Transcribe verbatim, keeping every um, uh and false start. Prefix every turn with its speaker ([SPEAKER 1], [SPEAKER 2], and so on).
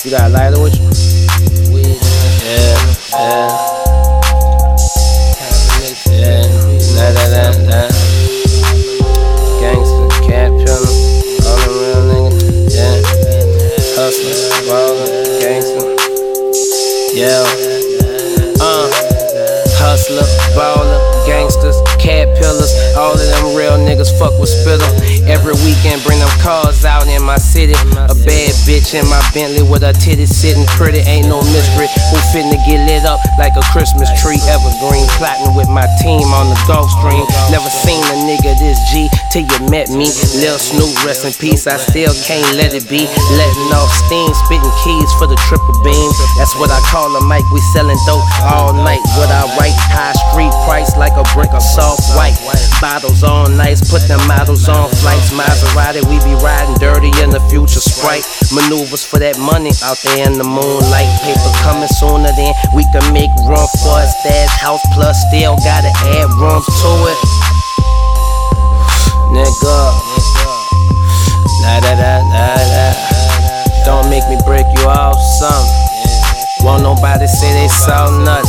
[SPEAKER 1] You got a lighter with you? Yeah, yeah. Yeah, la la la la. Gangsta, cat pillar, all them real niggas. Yeah, hustler, baller, gangsta. Yeah, uh, hustler, baller, gangsters, cat pillars. All of them real niggas fuck with spitter. Every weekend bring them cars out in my city. A bad bitch in my Bentley with her titties sitting pretty. Ain't no mystery who finna get lit up like a Christmas tree. Evergreen plotting with my team on the Gulf Stream. Never seen a nigga this G till you met me. Lil Snoop, rest in peace, I still can't let it be. Letting off steam, spitting keys for the triple beam. That's what I call a mic, we selling dope all night. What I write, high street price like a brick of soft white. Bottles on nice, put them models on flights. Maserati, we be riding dirty in the future Sprite. Maneuvers for that money out there in the moonlight. Paper coming sooner than we can make room for a stash house. Plus still gotta add rooms to it. Nigga, la da da da da. Don't make me break you off something. Won't nobody say they saw nothing.